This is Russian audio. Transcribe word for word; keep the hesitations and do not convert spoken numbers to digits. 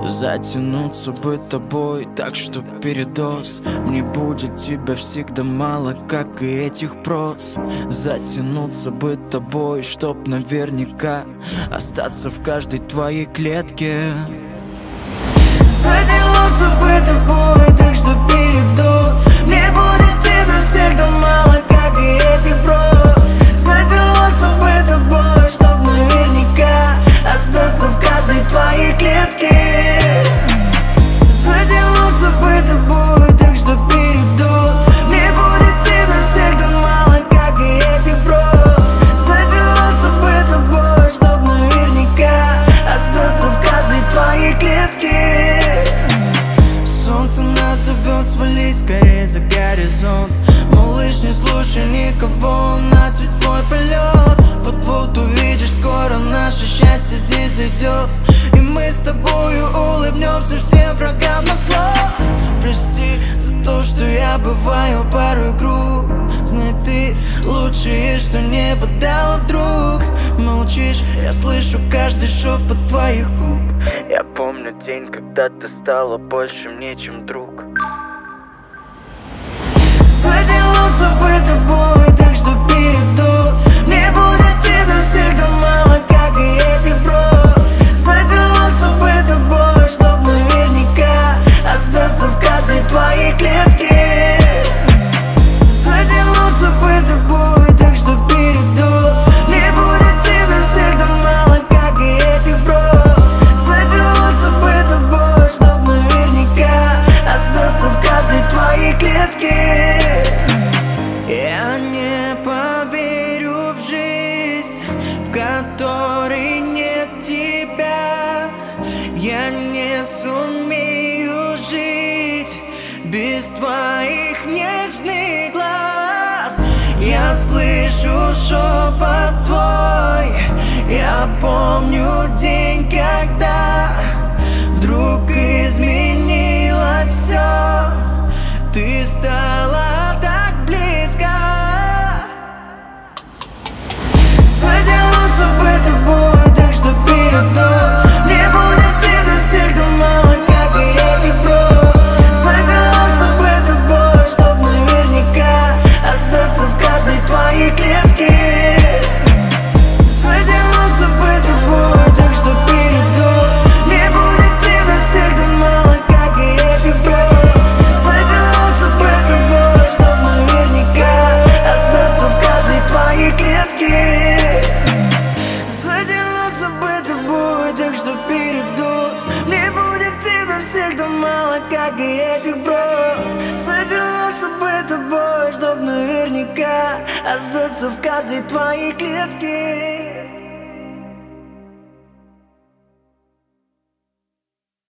Затянуться бы тобой так, что передоз. Мне будет тебя всегда мало, как и этих прос. Затянуться бы тобой, чтоб наверняка остаться в каждой твоей клетке. Затянуться бы тобой так, что передоз. Мне будет тебя всегда мало, как и этих прос. Затянуться бы тобой, чтоб наверняка остаться в каждой твоей клетке. Затянуться бы тобой так, что передоз. Мне будет тебя всегда мало, как и этих прос. Затянуться бы тобой, чтоб наверняка остаться в каждой твоей клетке. Солнце нас зовет свалить скорее за горизонт. Малыш, не слушай никого, у нас весь свой полет. Вот-вот увидишь, скоро наше счастье здесь зайдет, и мы с тобою улыбнемся всем врагам на зло. Прости за то, что я бываю порой груб. Знай, ты лучшее, что небо дало вдруг. Молчишь, я слышу каждый шепот твоих губ. Я помню день, когда ты стала больше мне, чем друг. Затянуться бы тобой так, что передоз. Мне будет тебя всегда мало, как и этих прос. Затянуться бы тобой, чтоб наверняка остаться в каждой твоей клетке. Затянуться бы тобой так, что передоз. Мне будет тебя всегда мало, как и этих прос. Затянуться бы тобой, чтоб наверняка остаться в каждой твоей клетке. Я не поверю в жизнь, в которой нет тебя. Я не сумею жить без твоих нежных глаз. Я слышу шепот твой. Я помню день, когда вдруг изменилось все. Ты стала так близко. Затянуться бы тобой так, что передоз. Мне будет тебя всегда мало, как и этих прос. Затянуться бы тобой, чтоб наверняка остаться в каждой твоей клетке. Затянуться бы тобой так, что передоз. Мне будет тебя всегда мало, как и этих прос. Затянуться бы тобой, чтоб наверняка остаться в каждой твоей клетке. Затянуться бы тобой так, что передоз. Мне будет тебя всегда мало, как и этих прос. Затянуться бы тобой, чтоб наверняка остаться в каждой твоей клетке.